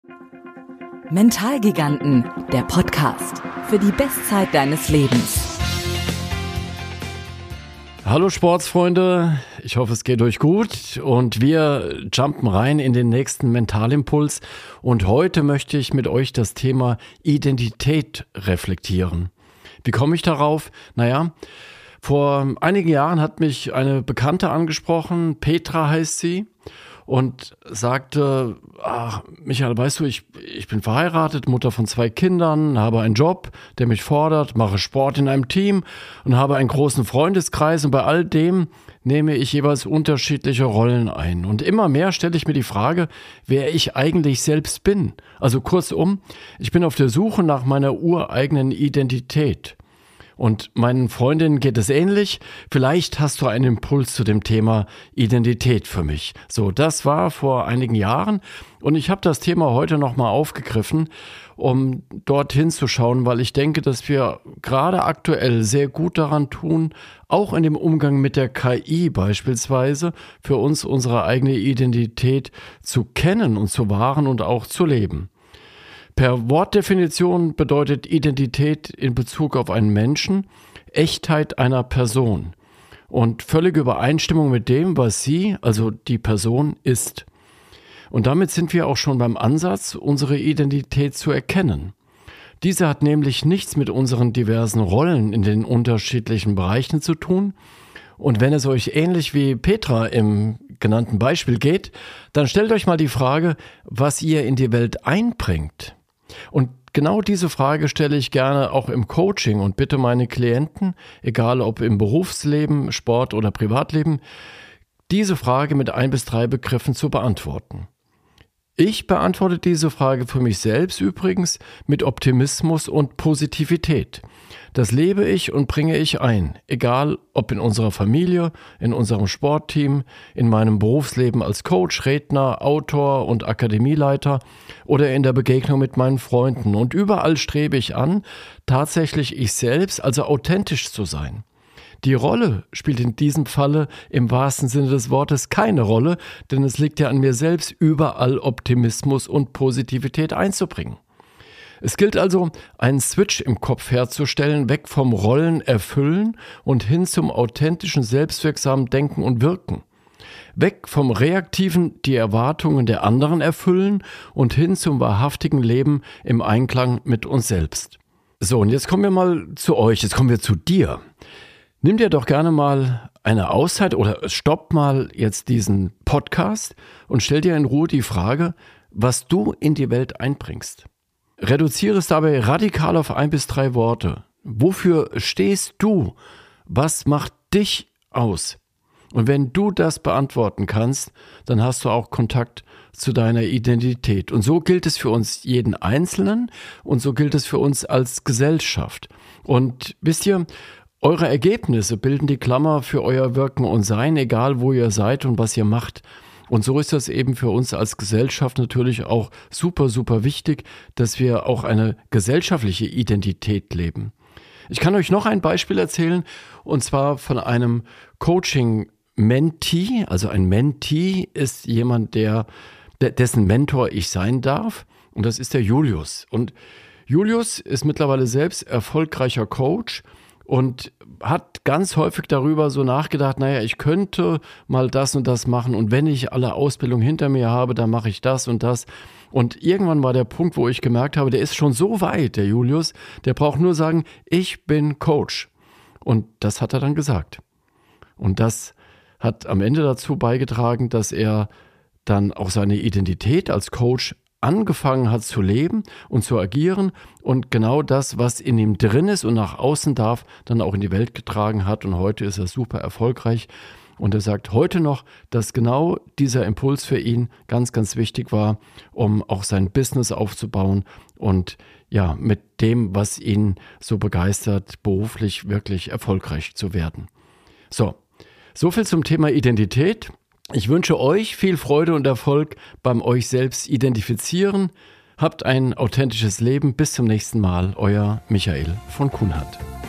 Mentalgiganten, der Podcast für die Bestzeit deines Lebens. Hallo Sportsfreunde, ich hoffe es geht euch gut und wir jumpen rein in den nächsten Mentalimpuls und heute möchte ich mit euch das Thema Identität reflektieren. Wie komme ich darauf? Vor einigen Jahren hat mich eine Bekannte angesprochen, Petra heißt sie, und sagte, Michael, weißt du, ich bin verheiratet, Mutter von 2 Kindern, habe einen Job, der mich fordert, mache Sport in einem Team und habe einen großen Freundeskreis und bei all dem nehme ich jeweils unterschiedliche Rollen ein. Und immer mehr stelle ich mir die Frage, wer ich eigentlich selbst bin. Also kurzum, ich bin auf der Suche nach meiner ureigenen Identität. Und meinen Freundinnen geht es ähnlich. Vielleicht hast du einen Impuls zu dem Thema Identität für mich. So, das war vor einigen Jahren und ich habe das Thema heute nochmal aufgegriffen, um dorthin zu schauen, weil ich denke, dass wir gerade aktuell sehr gut daran tun, auch in dem Umgang mit der KI beispielsweise, für uns unsere eigene Identität zu kennen und zu wahren und auch zu leben. Per Wortdefinition bedeutet Identität in Bezug auf einen Menschen Echtheit einer Person und völlige Übereinstimmung mit dem, was sie, also die Person, ist. Und damit sind wir auch schon beim Ansatz, unsere Identität zu erkennen. Diese hat nämlich nichts mit unseren diversen Rollen in den unterschiedlichen Bereichen zu tun. Und wenn es euch ähnlich wie Petra im genannten Beispiel geht, dann stellt euch mal die Frage, was ihr in die Welt einbringt. Und genau diese Frage stelle ich gerne auch im Coaching und bitte meine Klienten, egal ob im Berufsleben, Sport oder Privatleben, diese Frage mit 1 bis 3 Begriffen zu beantworten. Ich beantworte diese Frage für mich selbst übrigens mit Optimismus und Positivität. Das lebe ich und bringe ich ein, egal ob in unserer Familie, in unserem Sportteam, in meinem Berufsleben als Coach, Redner, Autor und Akademieleiter oder in der Begegnung mit meinen Freunden. Und überall strebe ich an, tatsächlich ich selbst, also authentisch zu sein. Die Rolle spielt in diesem Falle im wahrsten Sinne des Wortes keine Rolle, denn es liegt ja an mir selbst, überall Optimismus und Positivität einzubringen. Es gilt also, einen Switch im Kopf herzustellen, weg vom Rollen erfüllen und hin zum authentischen, selbstwirksamen Denken und Wirken. Weg vom reaktiven, die Erwartungen der anderen erfüllen und hin zum wahrhaftigen Leben im Einklang mit uns selbst. So, und jetzt kommen wir mal zu euch, jetzt kommen wir zu dir. Nimm dir doch gerne mal eine Auszeit oder stopp mal jetzt diesen Podcast und stell dir in Ruhe die Frage, was du in die Welt einbringst. Reduziere es dabei radikal auf 1 bis 3 Worte. Wofür stehst du? Was macht dich aus? Und wenn du das beantworten kannst, dann hast du auch Kontakt zu deiner Identität. Und so gilt es für uns jeden Einzelnen und so gilt es für uns als Gesellschaft. Und wisst ihr, eure Ergebnisse bilden die Klammer für euer Wirken und Sein, egal wo ihr seid und was ihr macht. Und so ist das eben für uns als Gesellschaft natürlich auch super, super wichtig, dass wir auch eine gesellschaftliche Identität leben. Ich kann euch noch ein Beispiel erzählen, und zwar von einem Coaching-Mentee. Also ein Mentee ist jemand, dessen Mentor ich sein darf, und das ist der Julius. Und Julius ist mittlerweile selbst erfolgreicher Coach und hat ganz häufig darüber so nachgedacht, ich könnte mal das und das machen und wenn ich alle Ausbildung hinter mir habe, dann mache ich das und das. Und irgendwann war der Punkt, wo ich gemerkt habe, der ist schon so weit, der Julius, der braucht nur sagen, ich bin Coach. Und das hat er dann gesagt. Und das hat am Ende dazu beigetragen, dass er dann auch seine Identität als Coach angefangen hat zu leben und zu agieren und genau das, was in ihm drin ist und nach außen darf, dann auch in die Welt getragen hat. Und heute ist er super erfolgreich. Und er sagt heute noch, dass genau dieser Impuls für ihn ganz, ganz wichtig war, um auch sein Business aufzubauen und ja, mit dem, was ihn so begeistert, beruflich wirklich erfolgreich zu werden. So viel zum Thema Identität. Ich wünsche euch viel Freude und Erfolg beim euch selbst identifizieren. Habt ein authentisches Leben. Bis zum nächsten Mal. Euer Michael von Kunhardt.